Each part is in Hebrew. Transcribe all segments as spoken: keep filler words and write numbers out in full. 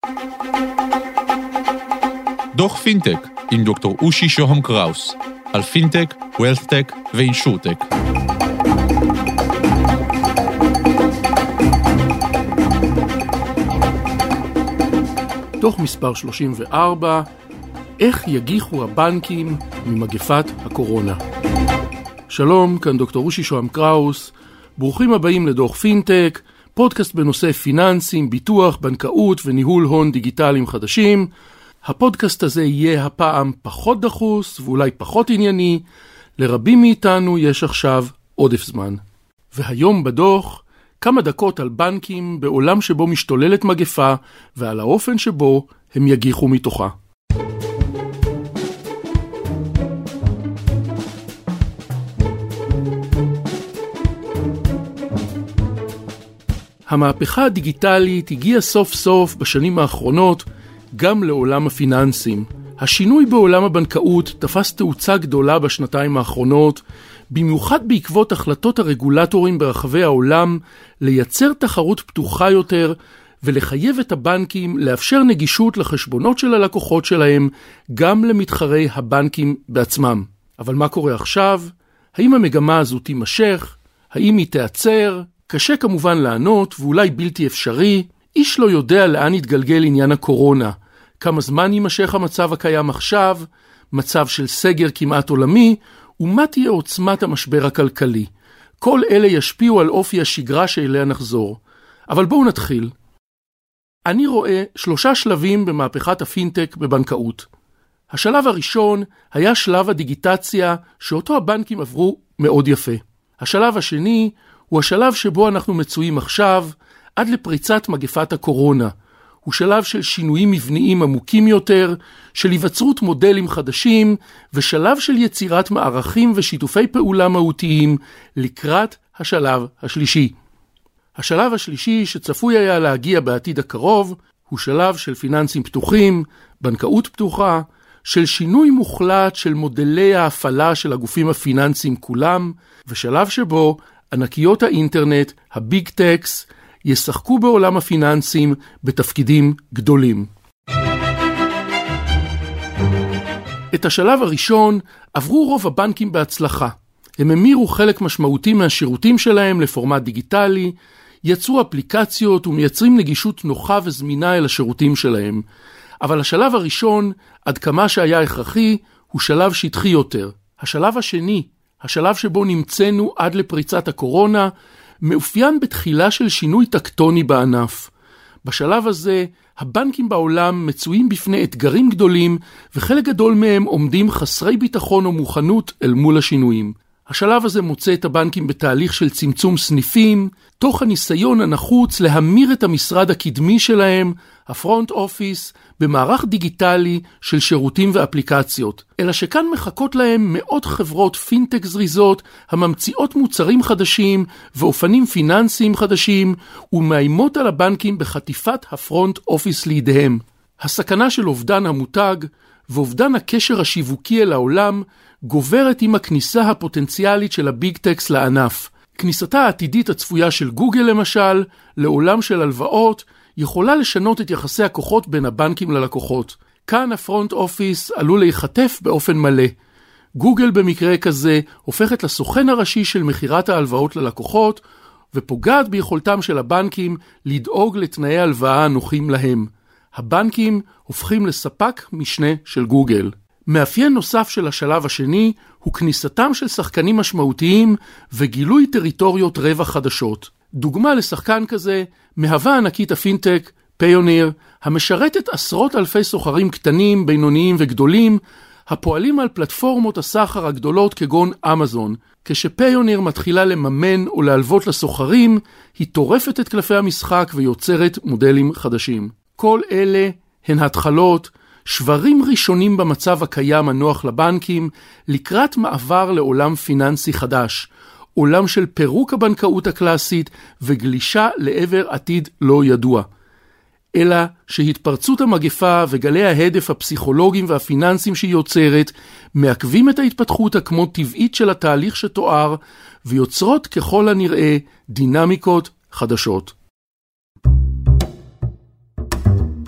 דוח פינטק עם דוקטור אושי שוהם קראוס על פינטק, ווילת'טק ואינשורטק. דוח מספר שלושים וארבע, איך יגיחו הבנקים ממגפת הקורונה. שלום, כאן דוקטור אושי שוהם קראוס, ברוכים הבאים לדוח פינטק, פודקאסט בנושא פיננסים, ביטוח, בנקאות וניהול הון דיגיטליים חדשים. הפודקאסט הזה יהיה הפעם פחות דחוס ואולי פחות ענייני, לרבים מאיתנו יש עכשיו עודף זמן. והיום בדוח, כמה דקות על בנקים בעולם שבו משתוללת מגפה ועל האופן שבו הם יגיחו מתוכה. המהפכה הדיגיטלית הגיעה סוף סוף בשנים האחרונות גם לעולם הפיננסים. השינוי בעולם הבנקאות תפס תאוצה גדולה בשנתיים האחרונות, במיוחד בעקבות החלטות הרגולטורים ברחבי העולם לייצר תחרות פתוחה יותר ולחייב את הבנקים לאפשר נגישות לחשבונות של הלקוחות שלהם גם למתחרי הבנקים בעצמם. אבל מה קורה עכשיו? האם המגמה הזו תימשך? האם היא תיעצר? קשה כמובן לענות ואולי בלתי אפשרי. איש לא יודע לאן יתגלגל עניין הקורונה. כמה זמן יימשך המצב הקיים עכשיו, מצב של סגר כמעט עולמי, ומה תהיה עוצמת המשבר הכלכלי. כל אלה ישפיעו על אופי השגרה שאליה נחזור. אבל בואו נתחיל. אני רואה שלושה שלבים במהפכת הפינטק בבנקאות. השלב הראשון היה שלב הדיגיטציה שאותו הבנקים עברו מאוד יפה. השלב השני הוא השלב שבו אנחנו מצויים עכשיו, עד לפריצת מגפת הקורונה. הוא שלב של שינויים מבניים עמוקים יותר, של היווצרות מודלים חדשים, ושלב של יצירת מערכים ושיתופי פעולה מהותיים לקראת השלב השלישי. השלב השלישי שצפוי היה להגיע בעתיד הקרוב, הוא שלב של פיננסים פתוחים, בנקאות פתוחה, של שינוי מוחלט של מודלי ההפעלה של הגופים הפיננסיים כולם, ושלב שבו ענקיות האינטרנט, הביג טקס, ישחקו בעולם הפיננסים בתפקידים גדולים. את השלב הראשון עברו רוב הבנקים בהצלחה. הם המירו חלק משמעותי מהשירותים שלהם לפורמט דיגיטלי, יצרו אפליקציות ומייצרים נגישות נוחה וזמינה אל השירותים שלהם. אבל השלב הראשון, עד כמה שהיה הכרחי, הוא שלב שטחי יותר. השלב השני, השלב שבו נמצאנו עד לפריצת הקורונה, מאופיין בתחילה של שינוי טקטוני בענף. בשלב הזה, הבנקים בעולם מצויים בפני אתגרים גדולים, וחלק גדול מהם עומדים חסרי ביטחון או מוכנות אל מול השינויים. השלב הזה מוצא את הבנקים בתהליך של צמצום סניפים, תוך הניסיון הנחוץ להמיר את המשרד הקדמי שלהם, הפרונט אופיס, במערך דיגיטלי של שירותים ואפליקציות. אלא שכאן מחכות להם מאות חברות פינטק זריזות, הממציאות מוצרים חדשים ואופנים פיננסיים חדשים, ומאיימות על הבנקים בחטיפת הפרונט אופיס לידיהם. הסכנה של אובדן המותג ואובדן הקשר השיווקי אל העולם גוברת עם הכניסה הפוטנציאלית של הביג טקס לענף. כניסתה העתידית הצפויה של גוגל למשל, לעולם של הלוואות, יכולה לשנות את יחסי הכוחות בין הבנקים ללקוחות. כאן הפרונט אופיס עלול להיחטף באופן מלא. גוגל במקרה כזה הופכת לסוכן הראשי של מחירת ההלוואות ללקוחות, ופוגעת ביכולתם של הבנקים לדאוג לתנאי הלוואה הנוחים להם. הבנקים הופכים לספק משנה של גוגל. מאפיין נוסף של השלב השני הוא כניסתם של שחקנים משמעותיים וגילוי טריטוריות רווח חדשות. דוגמה לשחקן כזה מהווה ענקית הפינטק, פיוניר, המשרתת עשרות אלפי סוחרים קטנים, בינוניים וגדולים, הפועלים על פלטפורמות הסחר הגדולות כגון אמזון. כשפיוניר מתחילה לממן או להלוות לסוחרים, היא טורפת את קלפי המשחק ויוצרת מודלים חדשים. כל אלה הן התחלות, שברים ראשונים במצב הקיים הנוח לבנקים, לקראת מעבר לעולם פיננסי חדש, עולם של פירוק הבנקאות הקלאסית וגלישה לעבר עתיד לא ידוע. אלא שהתפרצות המגפה וגלי ההדף הפסיכולוגיים והפיננסיים שהיא יוצרת, מעכבים את ההתפתחות הכמו טבעית של התהליך שתואר, ויוצרות ככל הנראה דינמיקות חדשות.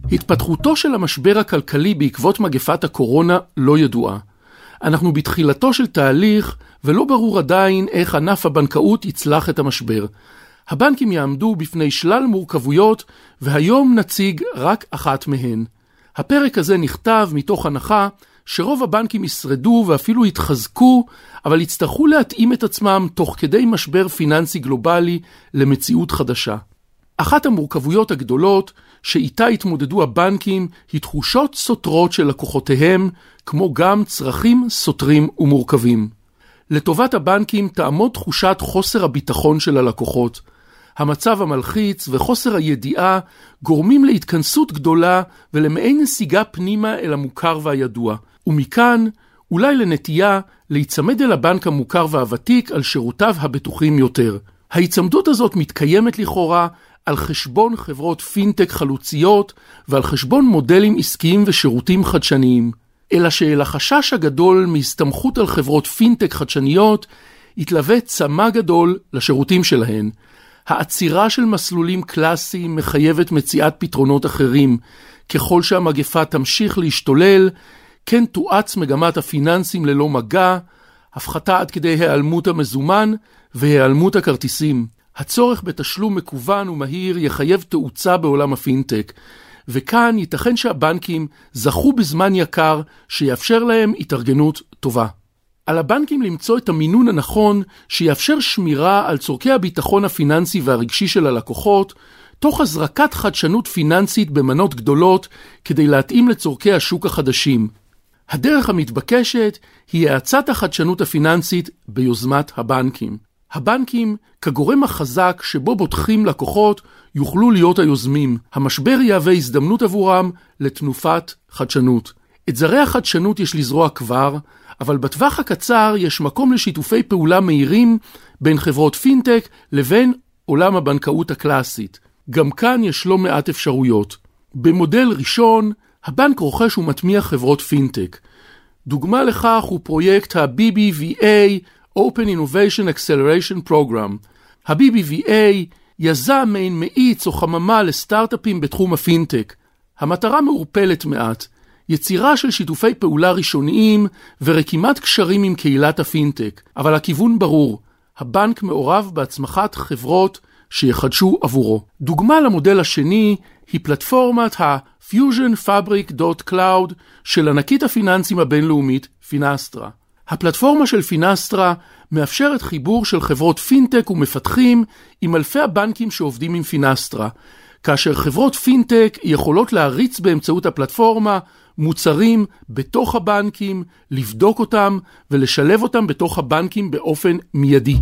התפתחותו של המשבר הכלכלי בעקבות מגפת הקורונה לא ידועה. אנחנו בתחילתו של תהליך ולא ברור עדיין איך ענף הבנקאות יצלח את המשבר. הבנקים יעמדו בפני שלל מורכבויות והיום נציג רק אחת מהן. הפרק הזה נכתב מתוך הנחה שרוב הבנקים ישרדו ואפילו יתחזקו, אבל יצטרכו להתאים את עצמם תוך כדי משבר פיננסי גלובלי למציאות חדשה. אחת המורכבויות הגדולות שאיתה התמודדו הבנקים היא תחושות סותרות של לקוחותיהם, כמו גם צרכים סותרים ומורכבים. לטובת הבנקים תעמוד תחושת חוסר הביטחון של הלקוחות. המצב המלחיץ וחוסר הידיעה גורמים להתכנסות גדולה ולמעין נסיגה פנימה אל המוכר והידוע. ומכאן אולי לנטייה להיצמד אל הבנק המוכר והוותיק על שירותיו הבטוחים יותר. ההיצמדות הזאת מתקיימת לכאורה על חשבון חברות פינטק חלוציות ועל חשבון מודלים עסקיים ושירותים חדשניים. אלא שאל החשש הגדול מהסתמכות על חברות פינטק חדשניות התלווה צמא גדול לשירותים שלהן. העצירה של מסלולים קלאסיים מחייבת מציאת פתרונות אחרים. ככל שהמגפה תמשיך להשתולל, כן תואץ מגמת הפיננסים ללא מגע, הפחתה עד כדי העלמות המזומן והעלמות הכרטיסים. הצורך בתשלום מקוון ומהיר יחייב תאוצה בעולם הפינטק, וכאן ייתכן שהבנקים זכו בזמן יקר שיאפשר להם התארגנות טובה. על הבנקים למצוא את המינון הנכון שיאפשר שמירה על צורכי הביטחון הפיננסי והרגשי של הלקוחות, תוך הזרקת חדשנות פיננסית במנות גדולות כדי להתאים לצורכי השוק החדשים. הדרך המתבקשת היא האצת החדשנות הפיננסית ביוזמת הבנקים. הבנקים, כגורם החזק שבו בוטחים לקוחות, יוכלו להיות היוזמים. המשבר יהווה הזדמנות עבורם לתנופת חדשנות. את זרי החדשנות יש לזרוע כבר, אבל בטווח הקצר יש מקום לשיתופי פעולה מהירים בין חברות פינטק לבין עולם הבנקאות הקלאסית. גם כאן יש לא מעט אפשרויות. במודל ראשון, הבנק רוכש ומטמיע חברות פינטק. דוגמה לכך הוא פרויקט ה-בי בי וי איי, Open Innovation Acceleration Program. ה-בי בי וי איי יזם מעין מאיץ או חממה לסטארט-אפים בתחום הפינטק. המטרה מעורפלת מעט, יצירה של שיתופי פעולה ראשוניים ורקימת קשרים עם קהילת הפינטק. אבל הכיוון ברור, הבנק מעורב בהצמחת חברות שיחדשו עבורו. דוגמה למודל השני היא פלטפורמת ה-Fusion Fabric דוט קלאוד של ענקית הפיננסים הבינלאומית פינסטרה. הפלטפורמה של פינסטרה מאפשרת חיבור של חברות פינטק ומפתחים עם אלפי הבנקים שעובדים עם פינסטרה, כאשר חברות פינטק יכולות להריץ באמצעות הפלטפורמה מוצרים בתוך הבנקים, לבדוק אותם ולשלב אותם בתוך הבנקים באופן מיידי.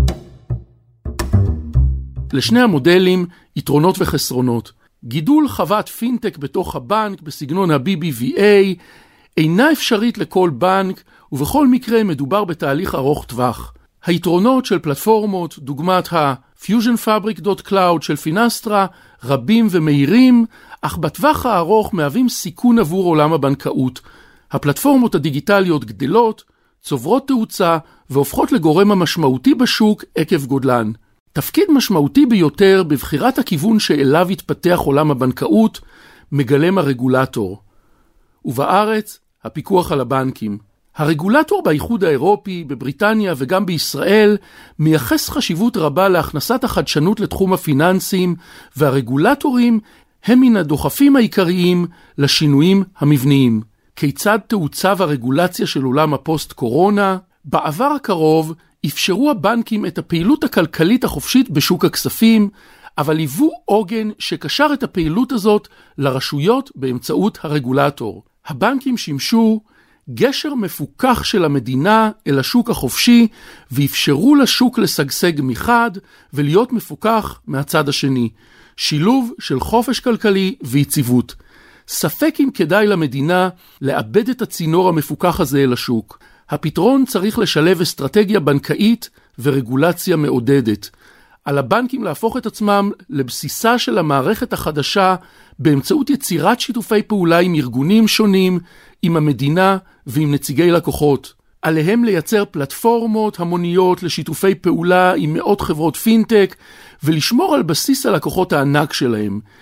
לשני המודלים יתרונות וחסרונות. גידול חוות פינטק בתוך הבנק בסגנון ה-בי בי וי איי אינה אפשרית לכל בנק, ובכל מקרה מדובר בתהליך ארוך טווח. היתרונות של פלטפורמות דוגמת ה-Fusion Fabric דוט קלאוד של פינסטרה רבים ומהירים, אך בטווח הארוך מהווים סיכון עבור עולם הבנקאות. הפלטפורמות הדיגיטליות גדלות, צוברות תאוצה והופכות לגורם המשמעותי בשוק עקב גודלן. תפקיד משמעותי ביותר בבחירת הכיוון שאליו יתפתח עולם הבנקאות מגלם הרגולטור. ובארץ, הפיקוח על הבנקים. הרגולטור באיחוד האירופי, בבריטניה וגם בישראל מייחס חשיבות רבה להכנסת החדשנות לתחום הפיננסים, והרגולטורים הם מן הדוחפים העיקריים לשינויים המבניים. כיצד תעוצב הרגולציה של עולם הפוסט-קורונה? בעבר הקרוב אפשרו הבנקים את הפעילות הכלכלית החופשית בשוק הכספים, אבל היוו עוגן שקשר את הפעילות הזאת לרשויות באמצעות הרגולטור. הבנקים שימשו גשר מפוקח של המדינה אל השוק החופשי, ואפשרו לשוק לשגשג מחד ולהיות מפוקח מהצד השני. שילוב של חופש כלכלי ויציבות. ספק אם כדאי למדינה לאבד את הצינור המפוקח הזה אל השוק. הפתרון צריך לשלב אסטרטגיה בנקאית ורגולציה מעודדת. על הבנקים להפוך את עצמם לבסיסה של המערכת החדשה באמצעות יצירת שיתופי פעולה עם ארגונים שונים, עם המדינה ועם נציגי לקוחות. עליהם לייצר פלטפורמות המוניות לשיתופי פעולה עם מאות חברות פינטק ולשמור על בסיס הלקוחות הענק שלהם.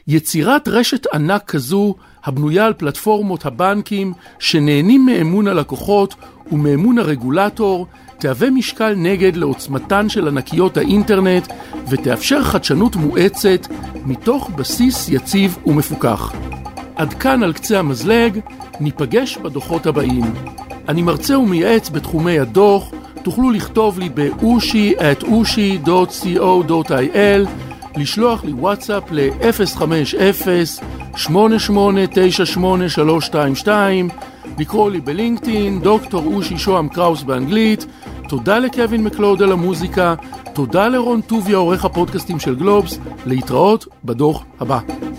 יצירת רשת ענק כזו, הבנויה על פלטפורמות הבנקים שנהנים מאמון הלקוחות ומאמון הרגולטור, תהווה משקל נגד לעוצמתן של ענקיות האינטרנט ותאפשר חדשנות מואצת מתוך בסיס יציב ומפוקח. עד כאן על קצה המזלג, ניפגש בדוחות הבאים. אני מרצה ומייעץ בתחומי הדוח, תוכלו לכתוב לי ב-ushi at ushi dot co dot il, לשלוח לי וואטסאפ ל-אפס חמש אפס שמונה שמונה תשע שמונה שלוש שתיים שתיים, לקרוא לי בלינקדאין, דוקטור אושי שוהם קראוס באנגלית. תודה לקווין מקלוד על המוזיקה, תודה לרון טוביה עורך הפודקאסטים של גלובס, להתראות בדוח הבא.